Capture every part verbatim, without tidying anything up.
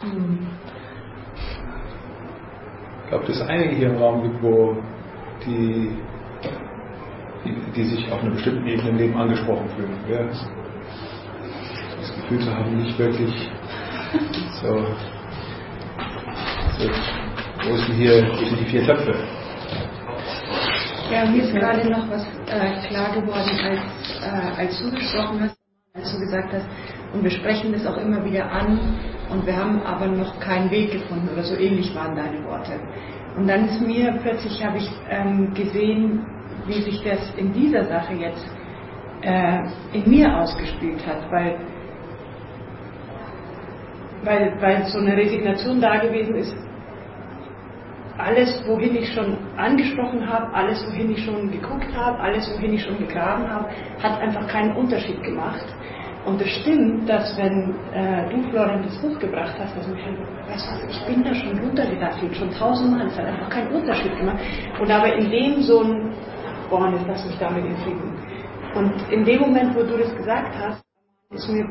Mhm. Ich glaube, dass es einige hier im Raum gibt, wo die, die, die sich auf einer bestimmten Ebene im Leben angesprochen fühlen. Ja? Das Gefühl zu haben, nicht wirklich so, so wo sind hier wo sind die vier Töpfe? Ja, mir ist gerade noch was äh, klar geworden, als, äh, als du gesprochen hast, als du gesagt hast, und wir sprechen das auch immer wieder an und wir haben aber noch keinen Weg gefunden oder so ähnlich waren deine Worte. Und dann ist mir plötzlich, habe ich ähm, gesehen, wie sich das in dieser Sache jetzt äh, in mir ausgespielt hat, weil, weil, weil so eine Resignation da gewesen ist. Alles, wohin ich schon angesprochen habe, alles, wohin ich schon geguckt habe, alles, wohin ich schon gegraben habe, hat einfach keinen Unterschied gemacht. Und es stimmt, dass wenn äh, du, Florian, das hochgebracht hast, dass ich, weißt du, ich bin da schon runtergedackelt, schon tausendmal, es hat einfach keinen Unterschied gemacht. Und aber in dem so ein, boah, jetzt lass mich damit in Frieden. Und in dem Moment, wo du das gesagt hast, ist mir,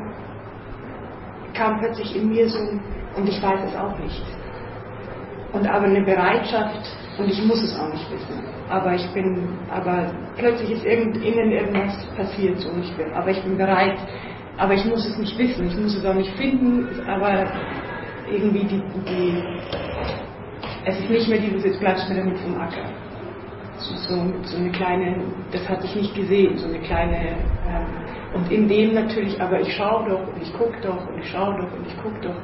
kam plötzlich in mir so ein, und ich weiß es auch nicht. Und aber eine Bereitschaft, und ich muss es auch nicht wissen, aber ich bin, aber plötzlich ist irgend, innen irgendwas passiert, so ich bin, aber ich bin bereit, aber ich muss es nicht wissen, ich muss es auch nicht finden, aber irgendwie die, die es ist nicht mehr dieses, jetzt bleibst du mir damit vom Acker. So, so, so eine kleine, das hatte ich nicht gesehen, so eine kleine, ähm, und in dem natürlich, aber ich schaue doch und ich gucke doch und ich schaue doch und ich gucke doch.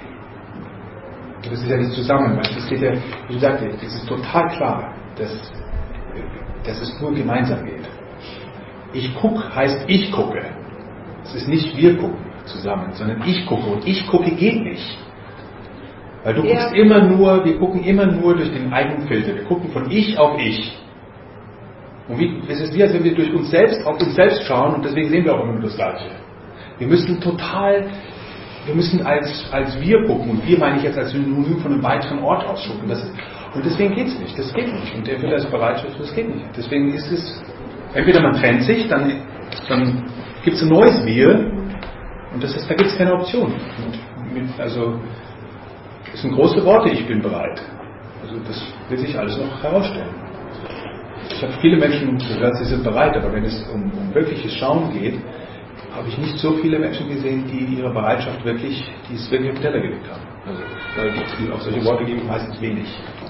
Das ist ja nicht zusammen, weil es geht ja, wie du sagst, es ist total klar, dass, dass es nur gemeinsam geht. Ich gucke heißt ich gucke. Es ist nicht wir gucken zusammen, sondern ich gucke und ich gucke geht nicht. Weil du ja. guckst immer nur, wir gucken immer nur durch den eigenen Filter. Wir gucken von ich auf ich. Und wie, es ist wie, als wenn wir durch uns selbst auf uns selbst schauen und deswegen sehen wir auch immer nur das Gleiche. Wir müssen total Wir müssen als, als wir gucken, und wir meine ich jetzt als Synonym von einem weiteren Ort aus gucken. Das ist, und deswegen geht es nicht, das geht nicht. Und der wird als Bereitschaft, das geht nicht. Deswegen ist es, entweder man trennt sich, dann, dann gibt es ein neues Wir, und das ist, da gibt es keine Option. Und mit, also, das sind große Worte, ich bin bereit. Also das wird sich alles noch herausstellen. Ich habe viele Menschen gehört, sie sind bereit, aber wenn es um, um wirkliches Schauen geht, habe ich nicht so viele Menschen gesehen, die ihre Bereitschaft wirklich, die es wirklich auf den Teller gelegt haben. Also, weil die auf solche Worte geben meistens wenig.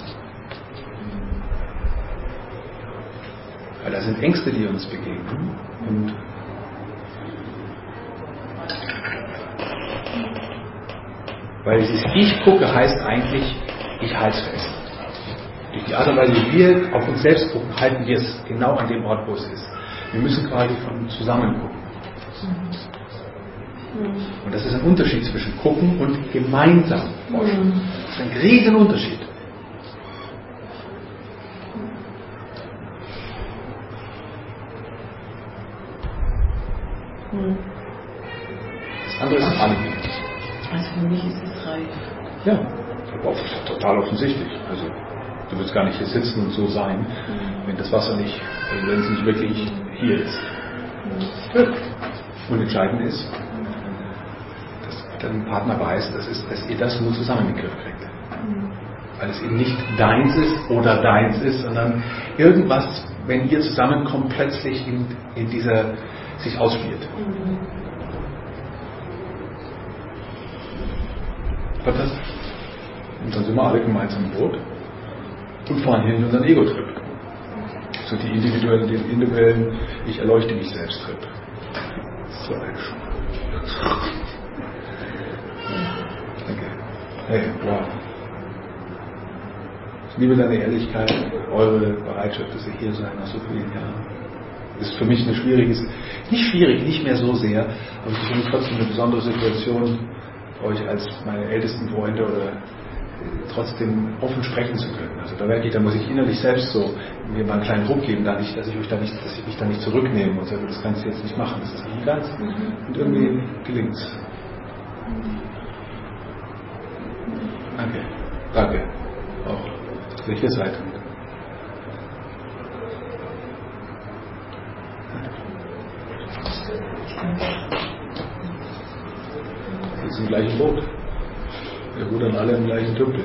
Weil da sind Ängste, die uns begegnen. Und weil dieses Ich gucke heißt eigentlich, ich halte es fest. Durch die Art und Weise, wie wir auf uns selbst gucken, halten wir es genau an dem Ort, wo es ist. Wir müssen quasi von zusammen gucken. Und das ist ein Unterschied zwischen gucken und gemeinsam forschen. Das ist ein riesen Unterschied. Das andere ist Alibi. Also für mich ist es reif. Ja, total offensichtlich. Also du würdest gar nicht hier sitzen und so sein, wenn das Wasser nicht, also wenn es nicht wirklich hier ist. Ja. Und entscheidend ist, dass dein Partner weiß, dass, es, dass ihr das nur zusammen in den Griff kriegt. Mhm. Weil es eben nicht deins ist oder deins ist, sondern irgendwas, wenn ihr zusammenkommt, plötzlich in, in dieser, sich ausspielt. Mhm. Fantastisch. Und dann sind wir alle gemeinsam im Boot und fahren hier in unseren Ego-Trip. So die individuellen, den individuellen Ich erleuchte mich selbst Trip. So ein Sch Danke. Hey, wow. Ich liebe deine Ehrlichkeit, eure Bereitschaft, dass ihr hier seid nach so vielen Jahren. Das ist für mich eine schwieriges, nicht schwierig, nicht mehr so sehr, aber es ist für mich trotzdem eine besondere Situation, euch als meine ältesten Freunde oder trotzdem offen sprechen zu können. Also da merke ich, da muss ich innerlich selbst so mir mal einen kleinen Druck geben, dass ich, dass ich, euch da nicht, dass ich mich da nicht zurücknehme und sage, das kannst du jetzt nicht machen, das ist nicht ganz. Und irgendwie gelingt es. Danke. Danke. Auch, dass ihr hier seid. Wir sind im gleichen Boot. Wir rudern alle im gleichen Tümpel.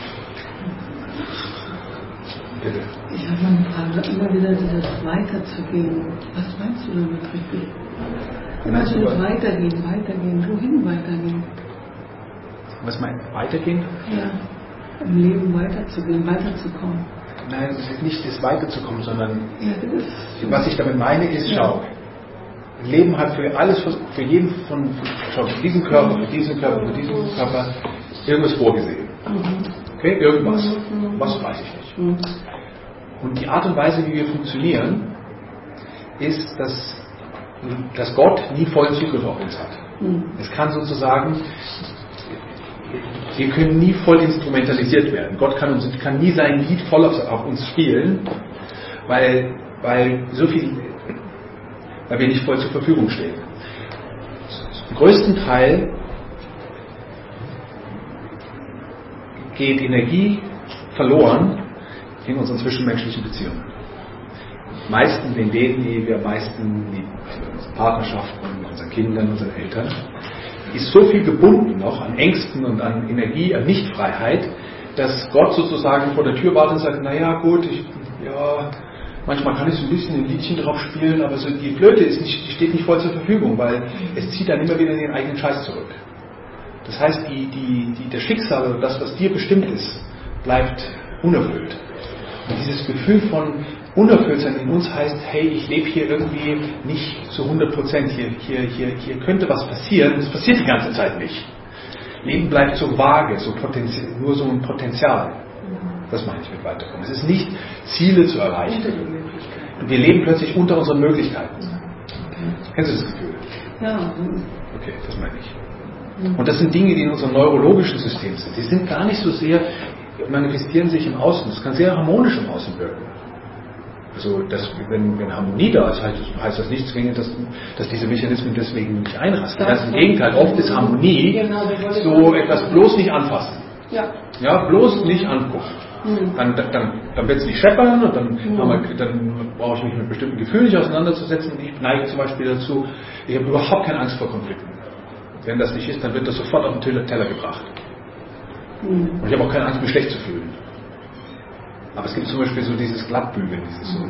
Bitte. Ich habe mal eine Frage, immer wieder dieses Weiterzugehen. Was meinst du damit richtig? Immer dieses Weitergehen, Weitergehen. Wohin weitergehen? Was meinst du? Weitergehen? Ja, im Leben weiterzugehen, weiterzukommen. Nein, es ist nicht das Weiterzukommen, sondern ja, das ist was ich damit meine ist, ja. schau, Leben hat für alles, für jeden von, schau, für diesen Körper, für diesen Körper, für diesen Körper irgendwas vorgesehen. Okay, irgendwas. Was weiß ich nicht. Und die Art und Weise, wie wir funktionieren, ist, dass, dass Gott nie vollen Zugriff auf uns hat. Es kann sozusagen, wir können nie voll instrumentalisiert werden. Gott kann, uns, kann nie sein Lied voll auf, auf uns spielen, weil, weil so viel, weil wir nicht voll zur Verfügung stehen. Im größten Teil geht Energie verloren in unseren zwischenmenschlichen Beziehungen. Meistens in denen, die wir am meisten lieben, also in unseren Partnerschaften, mit unseren Kindern, unseren Eltern, ist so viel gebunden noch an Ängsten und an Energie, an Nichtfreiheit, dass Gott sozusagen vor der Tür wartet und sagt, naja gut, ich, ja, manchmal kann ich so ein bisschen ein Liedchen drauf spielen, aber so die Flöte ist nicht, die steht nicht voll zur Verfügung, weil es zieht dann immer wieder in den eigenen Scheiß zurück. Das heißt, die, die, die, der Schicksal oder das, was dir bestimmt ist, bleibt unerfüllt. Und dieses Gefühl von Unerfülltsein in uns heißt, hey, ich lebe hier irgendwie nicht zu hundert Prozent, hier, hier, hier, hier könnte was passieren, es passiert die ganze Zeit nicht. Leben bleibt so vage, so potenziell, nur so ein Potenzial. Das meine ich mit Weiterkommen. Es ist nicht, Ziele zu erreichen. Und wir leben plötzlich unter unseren Möglichkeiten. Okay. Kennst du das Gefühl? Ja. Okay, das meine ich. Und das sind Dinge, die in unserem neurologischen System sind. Die sind gar nicht so sehr, manifestieren sich im Außen. Das kann sehr harmonisch im Außen wirken. Also, dass, wenn, wenn Harmonie da ist, heißt, heißt das nicht zwingend, dass, dass diese Mechanismen deswegen nicht einrasten. Ganz im Gegenteil, oft ist Harmonie so etwas bloß nicht anfassen. Ja. Ja, bloß nicht angucken. Dann, dann, dann wird es nicht scheppern und dann, wir, dann brauche ich mich mit bestimmten Gefühlen nicht auseinanderzusetzen. Und ich neige zum Beispiel dazu, ich habe überhaupt keine Angst vor Konflikten. Wenn das nicht ist, dann wird das sofort auf den Teller gebracht. Und ich habe auch keine Angst, mich schlecht zu fühlen. Aber es gibt zum Beispiel so dieses Glattbügeln, dieses so.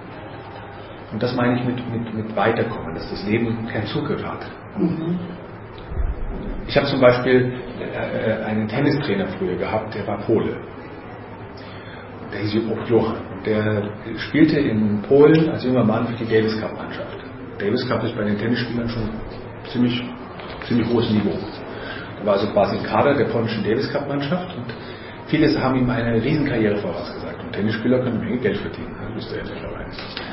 Und das meine ich mit, mit, mit Weiterkommen, dass das Leben keinen Zugriff hat. Mhm. Ich habe zum Beispiel äh, einen Tennistrainer früher gehabt, der war Pole. Der hieß Johann. Und der spielte in Polen als junger Mann für die Davis Cup Mannschaft. Davis Cup ist bei den Tennisspielern schon ziemlich, ziemlich hohes Niveau. Er war also quasi im Kader der polnischen Davis Cup Mannschaft und viele haben ihm eine Riesenkarriere vorausgesagt. Und Tennisspieler können eine Menge Geld verdienen, das wisst ihr ja mittlerweile.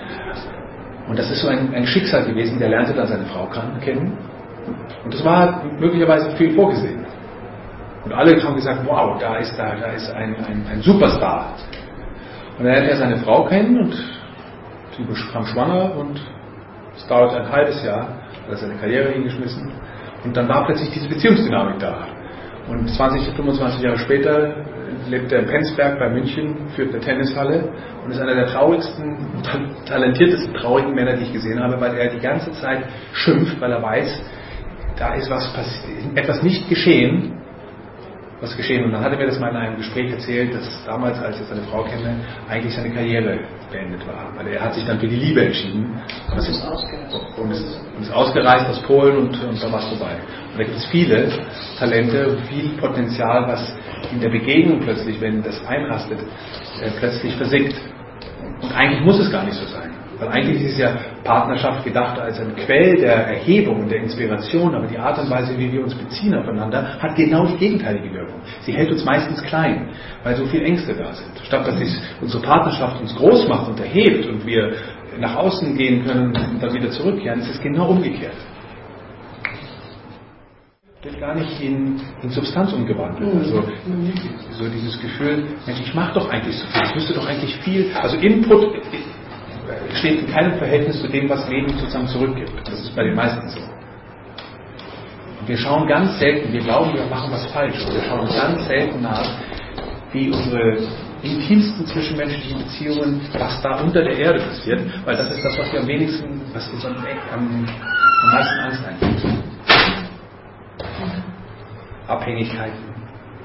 Und das ist so ein, ein Schicksal gewesen, der lernte dann seine Frau kennen. Und das war möglicherweise viel vorgesehen. Und alle haben gesagt, wow, da ist, da, da ist ein, ein, ein Superstar. Und dann lernt er seine Frau kennen und sie bekam schwanger und es dauerte ein halbes Jahr, hat er seine Karriere hingeschmissen. Und dann war plötzlich diese Beziehungsdynamik da. Und zwanzig, fünfundzwanzig Jahre später lebt er in Penzberg bei München, führt eine Tennishalle und ist einer der traurigsten, talentiertesten, traurigen Männer, die ich gesehen habe, weil er die ganze Zeit schimpft, weil er weiß, da ist was passiert, etwas nicht geschehen, was geschehen. Und dann hat er mir das mal in einem Gespräch erzählt, dass damals, als er seine Frau kenne, eigentlich seine Karriere beendet war. Weil er hat sich dann für die Liebe entschieden. Und ist, und ist, und ist ausgereist aus Polen und, und da war es vorbei. Und da gibt es viele Talente, viel Potenzial, was in der Begegnung plötzlich, wenn das einrastet, äh, plötzlich versinkt. Und eigentlich muss es gar nicht so sein. Weil eigentlich ist ja Partnerschaft gedacht als ein Quell der Erhebung und der Inspiration, aber die Art und Weise, wie wir uns beziehen aufeinander, hat genau die gegenteilige Wirkung. Sie hält uns meistens klein, weil so viele Ängste da sind. Statt dass sich unsere Partnerschaft uns groß macht und erhebt und wir nach außen gehen können und dann wieder zurückkehren, ist es genau umgekehrt. Wird gar nicht in, in Substanz umgewandelt. Also so dieses Gefühl, Mensch, ich mache doch eigentlich so viel, ich müsste doch eigentlich viel, also Input steht in keinem Verhältnis zu dem, was Leben sozusagen zurückgibt. Das ist bei den meisten so. Und wir schauen ganz selten, wir glauben, wir machen was falsch, aber wir schauen ganz selten nach, wie unsere intimsten zwischenmenschlichen Beziehungen, was da unter der Erde passiert, weil das ist das, was wir am wenigsten, was uns am, am, am meisten Angst eingibt. Abhängigkeiten,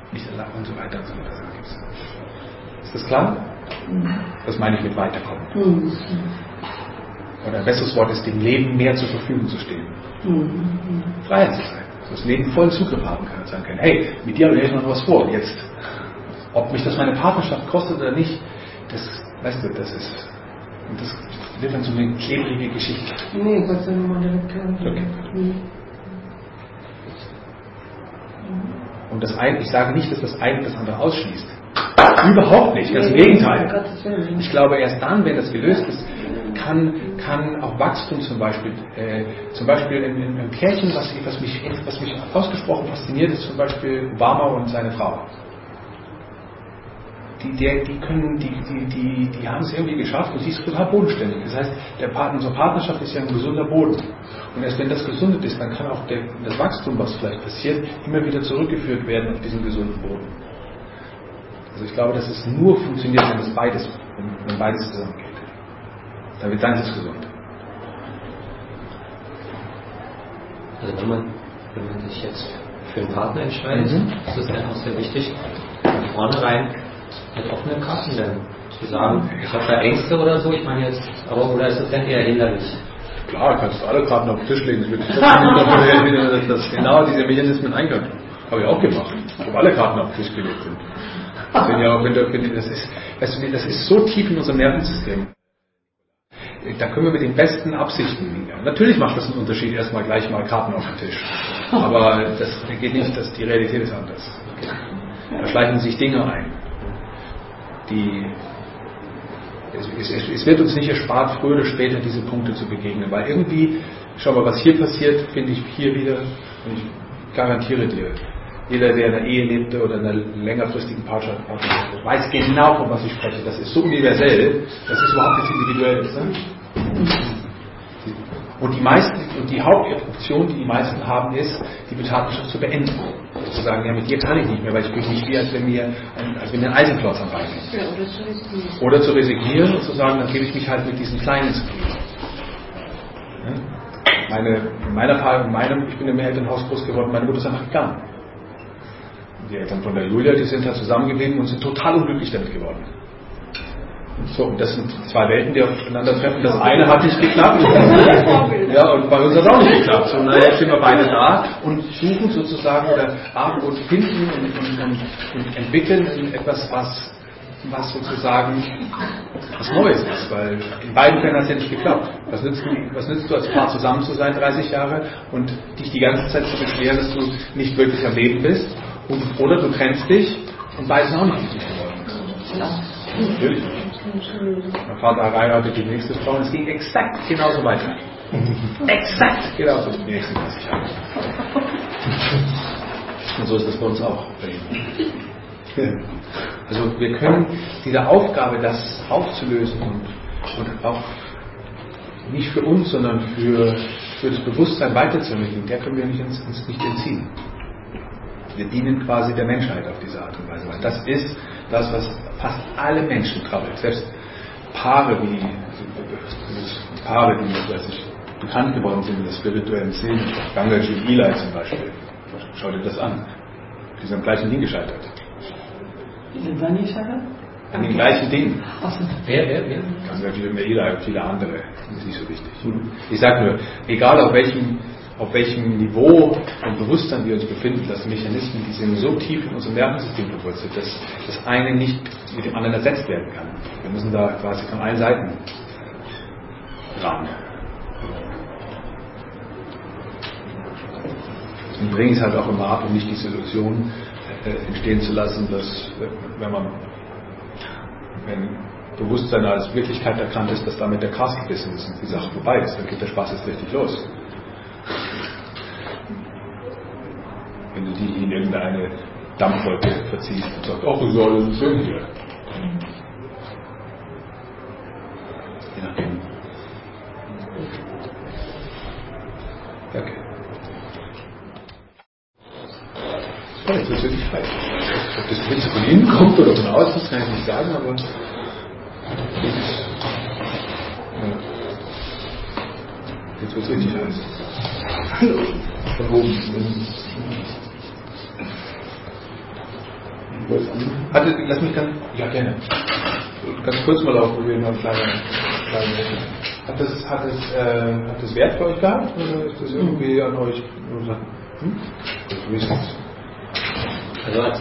nicht allein und so weiter und so weiter. Ist das klar? Das meine ich mit weiterkommen. Mhm. Oder ein besseres Wort ist, dem Leben mehr zur Verfügung zu stehen. Mhm. Freiheit zu sein. Das Leben vollen Zugriff haben kann und sagen können, hey, mit dir habe ich noch was vor. Jetzt, ob mich das meine Partnerschaft kostet oder nicht, das, weißt du, das ist, und das wird dann so eine klebrige Geschichte. Nee, Gott sei Dank mal direkt klar. Okay. Mhm. Und das eine, ich sage nicht, dass das eine das andere ausschließt. Überhaupt nicht, ganz im Gegenteil. Ich glaube, erst dann, wenn das gelöst ist, kann, kann auch Wachstum zum Beispiel, äh, zum Beispiel in, in einem Pärchen, was, was, mich, was mich ausgesprochen fasziniert, ist zum Beispiel Obama und seine Frau. Die, der, die, können, die, die, die, die haben es irgendwie geschafft und sie ist total bodenständig. Das heißt, der Partner, unsere Partnerschaft ist ja ein gesunder Boden. Und erst wenn das gesundet ist, dann kann auch der, das Wachstum, was vielleicht passiert, immer wieder zurückgeführt werden auf diesen gesunden Boden. Also ich glaube, dass es nur funktioniert, wenn es beides, wenn beides zusammengeht. Damit dann ist es gesund. Also wenn man, wenn man sich jetzt für einen Partner entscheidet, mhm. ist es dann auch sehr wichtig, von vornherein halt offene Karten dann zu sagen, ich habe da Ängste oder so, ich meine jetzt, aber oder ist es dann eher hinderlich? Klar, kannst du alle Karten auf den Tisch legen, das dass genau diese Mechanismen eingreifen. Habe ich auch gemacht, wo alle Karten auf den Tisch gelegt sind. Das ist, das ist so tief in unserem Nervensystem. Da können wir mit den besten Absichten. Ja, natürlich macht das einen Unterschied, erstmal gleich mal Karten auf den Tisch. Aber das geht nicht, dass die Realität ist anders. Da schleichen sich Dinge ein. Die, es, es, es wird uns nicht erspart, früher oder später diese Punkte zu begegnen. Weil irgendwie, schau mal, was hier passiert, finde ich hier wieder, und ich garantiere dir, jeder, der in einer Ehe lebte oder in einer längerfristigen Partnerschaft, weiß genau, von was ich spreche. Das ist so universell, das ist überhaupt nichts Individuelles. Ne? Und die meisten, und die Hauptoption, die die meisten haben, ist, die Partnerschaft zu beenden. Zu sagen, ja, mit dir kann ich nicht mehr, weil ich fühle mich wie, als wenn mir ein, als wenn mir ein Eisenklotz am Bein ist. Ja, oder zu resignieren. Oder zu resignieren und zu sagen, dann gebe ich mich halt mit diesen Kleinen zufrieden. Ja? Meine, in meiner Fall, in meinem, ich bin im Elternhaus groß geworden, meine Mutter ist einfach gegangen. Die Eltern von der Julia, die sind halt zusammengeblieben und sind total unglücklich damit geworden. So, und das sind zwei Welten, die aufeinandertreffen. Das eine hat nicht geklappt. Ja, und bei uns hat es auch nicht geklappt. So, naja, jetzt sind wir beide da und suchen sozusagen oder haben und finden und, und, und, und entwickeln etwas, was, was sozusagen was Neues ist. Weil in beiden Fällen hat es ja nicht geklappt. Was nützt, du, was nützt du als Paar zusammen zu sein, dreißig Jahre, und dich die ganze Zeit zu beschweren, dass du nicht wirklich am Leben bist? Und, oder du trennst dich und beide sind auch nicht glücklich geworden. Natürlich nicht. Mein Vater heiratete die nächste Frau und es ging exakt genauso weiter. Exakt genauso die nächsten dreißig Jahre. Und so ist das bei uns auch. Also wir können diese Aufgabe, das aufzulösen und, und auch nicht für uns, sondern für, für das Bewusstsein weiterzuentwickeln, der können wir nicht, uns, uns nicht entziehen. Wir dienen quasi der Menschheit auf diese Art und Weise. Weil das ist das, was fast alle Menschen troubled. Selbst Paare wie Paare, die weiß ich, bekannt geworden sind in der spirituellen Szene, Gangaji und Eli zum Beispiel. Schau dir das an. Die sind am gleichen Ding gescheitert. Die sind wann gescheitert? An den gleichen Dingen. Wer, wer, wer? Gangaji und Eli und viele andere. Das ist nicht so wichtig. Ich sage nur, egal auf welchem auf welchem Niveau und Bewusstsein wir uns befinden, dass Mechanismen, die sind so tief in unserem Nervensystem verwurzelt, dass das eine nicht mit dem anderen ersetzt werden kann. Wir müssen da quasi von allen Seiten ran. Und bringe es halt auch immer ab, um nicht diese Illusion äh, entstehen zu lassen, dass wenn man wenn Bewusstsein als Wirklichkeit erkannt ist, dass damit der Cast gebissen ist und die Sache vorbei ist, dann geht der Spaß jetzt richtig los. Wenn du die in irgendeine Dampfwolke verziehst und sagst, ach, so alles ist schön hier. Je nachdem. Danke. So, jetzt wird es wirklich frei. Ob das jetzt von innen kommt oder von außen, das kann ich nicht sagen, aber jetzt, ja. Jetzt wird es richtig heiß. Hallo. Von oben. was anmachen? Hatte, lass mich ganz, ja gerne. Ganz kurz mal auf, probieren wir einen kleinen, kleinen Hat das, hat das, äh, hat das Wert für euch gehabt? Oder ist das irgendwie an euch? Hm? Wie ist das? Also als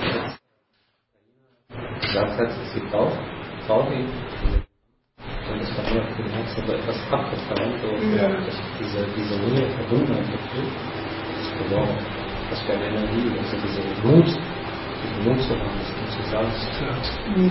gesagt hat, sie braucht, braucht die, und das war immer für den Herz so etwas abgefallen, so Ja. dass diese, diese Linie Verbundenheit gefühlt, das verloren, das wäre eine Energie, also diese Mut, diesen Mut zu haben, das Mut zu sagen, Mhm.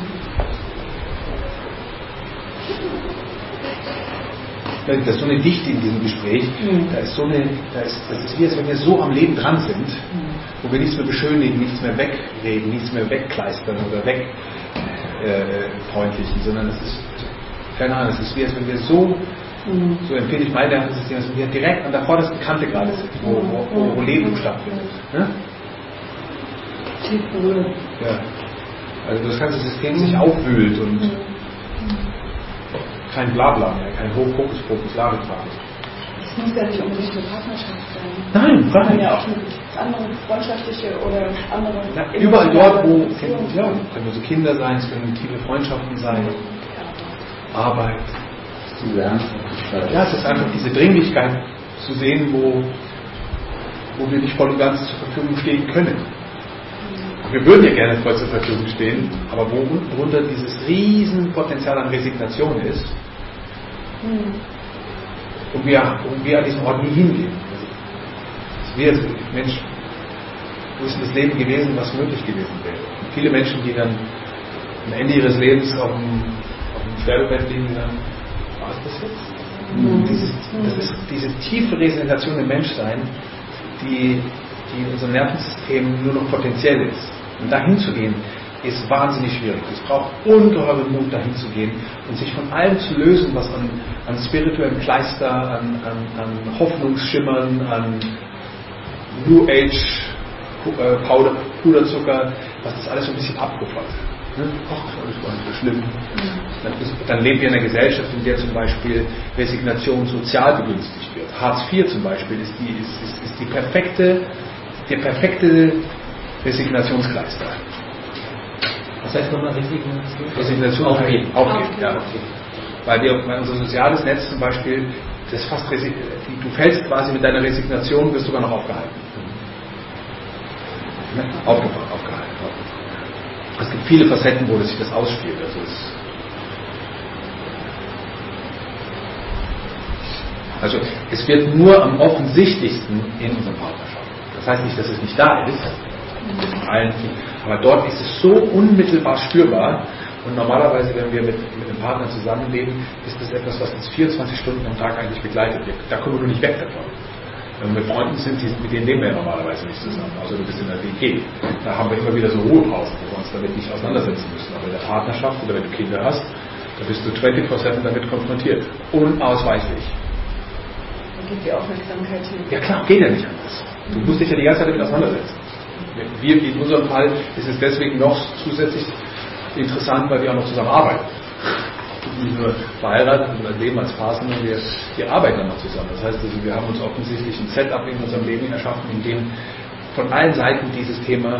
Da ist so eine Dichte in diesem Gespräch, Mhm. da ist so eine, da ist, das ist wie, als wenn wir so am Leben dran sind, wo wir nichts mehr beschönigen, nichts mehr wegreden, nichts mehr wegkleistern oder wegfreundlichen, äh, sondern es ist, keine Ahnung, es ist wie, als wenn wir so, Mhm. so empfehle ich mein Nervensystem, als wenn wir direkt an der vordersten Kante gerade sind, wo, wo, wo, wo Leben stattfindet. Ne? Tief berührt. Ja. Also das ganze System sich aufwühlt und kein Blabla mehr, kein Hokuspokus Larifari. Es muss ja nicht unbedingt eine Partnerschaft sein. Nein, Es gar kann nicht. ja auch eine andere freundschaftliche oder andere. Na, überall dort, wo Beziehungen ja, sein. können so Kinder sein, es können tiefe Freundschaften sein, Arbeit. Du lernst das. Ja, es ist einfach diese Dringlichkeit zu sehen, wo, wo wir nicht voll und ganz zur Verfügung stehen können. Wir würden ja gerne voll zur Verfügung stehen, aber wo unten drunter dieses Riesenpotenzial an Resignation ist Mhm. und wir, und wir an diesem Ort nie hingehen. Es wird, Mensch, wo ist das Leben gewesen, was möglich gewesen wäre? Und viele Menschen, die dann am Ende ihres Lebens auf dem, auf dem Sterbebett liegen, die sagen, war es das jetzt? Mhm. Dieses, das ist diese tiefe Resignation im Menschsein, die, die in unserem Nervensystem nur noch potenziell ist. Und dahin zu gehen, ist wahnsinnig schwierig. Es braucht ungeheuren Mut, dahin zu gehen und sich von allem zu lösen, was an, an spirituellem Kleister, an, an, an Hoffnungsschimmern, an New Age äh, Powder, Puderzucker, was das alles so ein bisschen abpuffert. Ne? Ach, das war nicht so schlimm. Dann, ist, dann leben wir in einer Gesellschaft, in der zum Beispiel Resignation sozial begünstigt wird. Hartz vier zum Beispiel ist die, ist, ist, ist die perfekte, der perfekte Resignationskleister. Was heißt nochmal Resignation? Resignation Aufgeben. Aufgeben, ja. Weil, wir, weil unser soziales Netz zum Beispiel, das fast resi- du fällst quasi mit deiner Resignation, wirst sogar noch aufgehalten. Ne? Aufgefangen, aufgehalten. Es gibt viele Facetten, wo sich das ausspielt. Also, es, also es wird nur am offensichtlichsten in unseren Partnerschaften. Das heißt nicht, dass es nicht da ist. Allen, aber dort ist es so unmittelbar spürbar und normalerweise, wenn wir mit, mit einem Partner zusammenleben, ist das etwas, was uns vierundzwanzig Stunden am Tag eigentlich begleitet. Da kommen wir nur nicht weg davon. Wenn wir mit Freunden sind, die, mit denen leben wir ja normalerweise nicht zusammen, außer du bist in der W G. Da haben wir immer wieder so Ruhepausen, wo wir uns damit nicht auseinandersetzen müssen. Aber in der Partnerschaft oder wenn du Kinder hast, da bist du vierundzwanzig sieben damit konfrontiert. Unausweichlich. Da geht die Aufmerksamkeit hin. Ja klar, geht ja nicht anders. Du musst dich ja die ganze Zeit damit auseinandersetzen. Wir, in unserem Fall ist es deswegen noch zusätzlich interessant, weil wir auch noch zusammen arbeiten. Nicht nur verheiratet und ein Leben als Paar, sondern wir, wir arbeiten dann noch zusammen. Das heißt, also, wir haben uns offensichtlich ein Setup in unserem Leben erschaffen, in dem von allen Seiten dieses Thema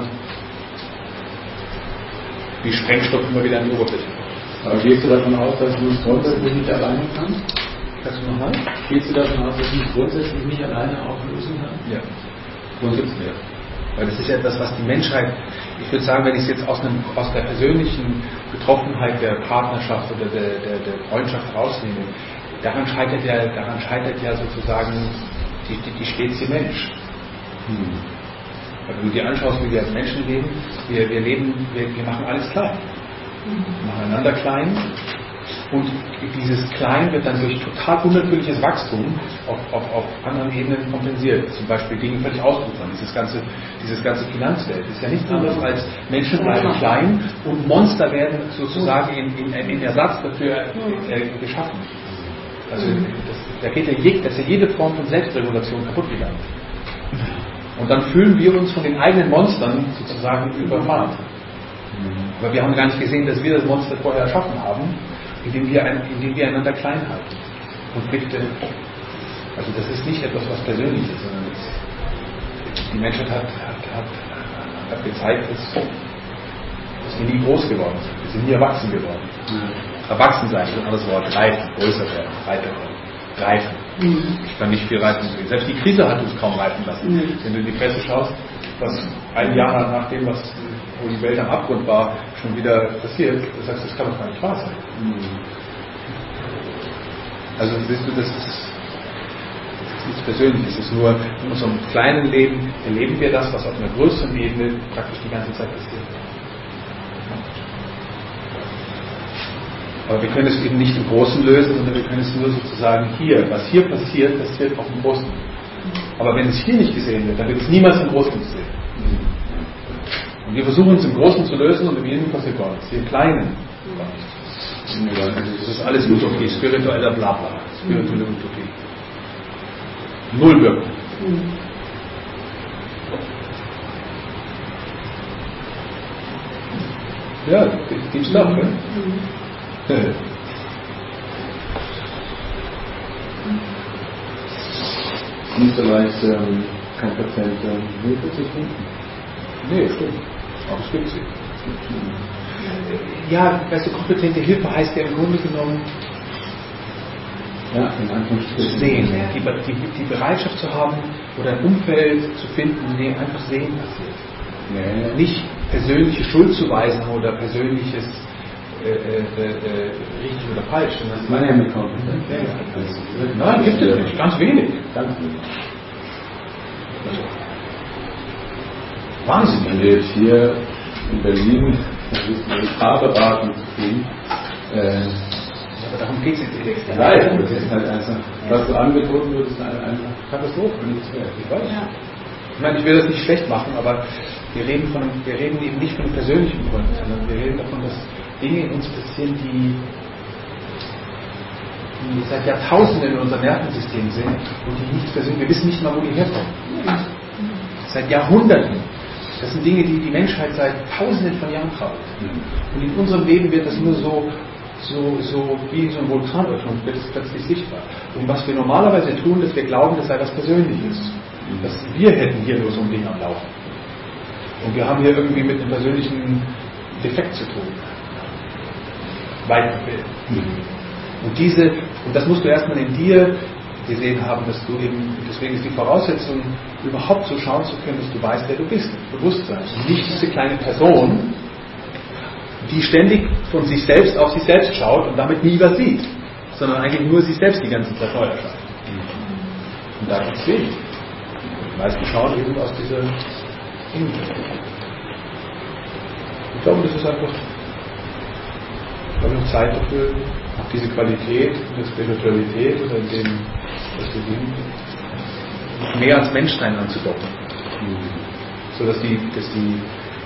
wie Sprengstoff immer wieder an die Oberfläche kommt. Aber gehst du davon aus, dass du es grundsätzlich nicht alleine kannst? Kannst du nochmal? Gehst du davon aus, dass du es grundsätzlich nicht alleine auflösen kannst? Ja, grundsätzlich ja. Weil das ist ja etwas, was die Menschheit, ich würde sagen, wenn ich es jetzt aus, einem, aus der persönlichen Betroffenheit der Partnerschaft oder der, der, der Freundschaft rausnehme, daran scheitert ja, daran scheitert ja sozusagen die, die, die Spezie Mensch. Hm. Wenn du dir anschaust, wie wir als Menschen leben, wir, wir leben, wir, wir machen alles klein. Wir machen einander klein. Und dieses Klein wird dann durch total unnatürliches Wachstum auf, auf, auf anderen Ebenen kompensiert. Zum Beispiel Dinge völlig ausufern. Dieses ganze, dieses ganze Finanzwelt ist ja nichts anderes als Menschen bleiben klein und Monster werden sozusagen in, in, in Ersatz dafür äh, geschaffen. Also das, da geht ja je, das ist ja jede Form von Selbstregulation kaputt gegangen. Und dann fühlen wir uns von den eigenen Monstern sozusagen überfahren. Aber wir haben gar nicht gesehen, dass wir das Monster vorher erschaffen haben, indem wir, ein, indem wir einander klein halten. Konflikte, also das ist nicht etwas, was persönlich ist, sondern es, die Menschheit hat, hat, hat, hat gezeigt, dass dass wir nie groß geworden sind. Wir sind nie erwachsen geworden. Ja. Erwachsen sein ist ein anderes Wort. Reifen, größer werden, weiter werden. Reifen. Mhm. Ich kann nicht viel reifen sehen. Selbst die Krise hat uns kaum reifen lassen. Mhm. Wenn du in die Presse schaust, was ein Jahr nach dem, was, wo die Welt am Abgrund war, schon wieder passiert, das heißt, das kann doch gar nicht wahr sein. Mhm. Also siehst du, das ist, das ist nichts Persönliches. Es ist nur in unserem kleinen Leben erleben wir das, was auf einer größeren Ebene praktisch die ganze Zeit passiert. Aber wir können es eben nicht im Großen lösen, sondern wir können es nur sozusagen hier. Was hier passiert, passiert auch im Großen. Aber wenn es hier nicht gesehen wird, dann wird es niemals im Großen gesehen. Und wir versuchen es im Großen zu lösen und im Innen passiert gar nichts. Im Kleinen gar nichts. Das ist alles Utopie, spiritueller Blabla, spirituelle Utopie. Null Wirkung. Ja, deep stuff, ne? Nicht so leicht, ähm, kein Patient ähm, Hilfe zu finden? Nee, stimmt. Aber es gibt sie. Ja, weißt du, kompetente Hilfe heißt ja im Grunde genommen, ja, in Anführungsstrichen zu sehen, die, die, die Bereitschaft zu haben oder ein Umfeld zu finden, in dem einfach Sehen passiert. Ja, ja. Nicht persönliche Schuld zu weisen oder persönliches äh, äh, äh, richtig oder falsch. Das meine ja mit kompetent. Ja, ja. Nein, gibt es nicht. Ganz wenig. Ganz wenig. Also, Wahnsinn. Wenn wir jetzt hier in Berlin versuchen, eine Paarberatung zu kriegen, äh, aber darum geht es nicht. Nein, das ist halt einfach, was so angeboten wird, ist halt einfach Katastrophe, nichts mehr. Ich weiß. Ja. Ich meine, ich will das nicht schlecht machen, aber wir reden, von, wir reden eben nicht von persönlichen Gründen, sondern wir reden davon, dass Dinge in uns passieren, die, die seit Jahrtausenden in unserem Nervensystem sind und die nichts persönlich, wir wissen nicht mal, wo die herkommen. Seit Jahrhunderten. Das sind Dinge, die die Menschheit seit Tausenden von Jahren trauert. Und in unserem Leben wird das nur so, so, so wie so ein Vulkanöffnung, wird es plötzlich sichtbar. Und was wir normalerweise tun, dass wir glauben, das sei was Persönliches. Dass wir hätten hier nur so ein Ding am Laufen. Und wir haben hier irgendwie mit einem persönlichen Defekt zu tun. Weit Und diese, und das musst du erstmal in dir gesehen haben, dass du eben, deswegen ist die Voraussetzung, überhaupt so schauen zu können, dass du weißt, wer du bist, Bewusstsein. Und nicht diese kleine Person, die ständig von sich selbst auf sich selbst schaut und damit nie was sieht, sondern eigentlich nur sich selbst die ganze Zeit neu erscheint. Und da gibt es wenig. Die meisten schauen eben aus dieser Innenwelt. Ich glaube, das ist einfach, ich habe noch Zeit dafür, diese Qualität der Spiritualität oder in dem, was wir sind, mehr als Menschsein anzudocken. So dass die, dass die,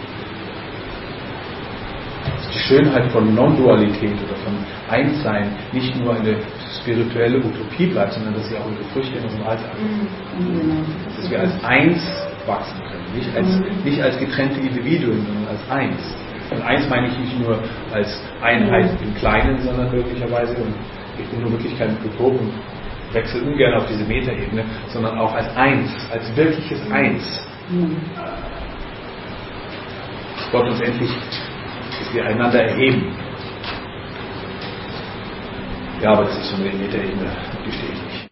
dass die Schönheit von Non-Dualität oder von Einssein nicht nur eine spirituelle Utopie bleibt, sondern dass sie auch ihre Früchte in unserem Alltag hat. Dass wir als Eins wachsen können, nicht als, nicht als getrennte Individuen, sondern als Eins. Und eins meine ich nicht nur als Einheit im Kleinen, sondern möglicherweise, und ich bin nur wirklich kein Utop und wechsle ungern auf diese Metaebene, sondern auch als Eins, als wirkliches Eins. Gott uns endlich, dass wir einander erheben. Ja, aber das ist so eine Metaebene, die stehe ich nicht.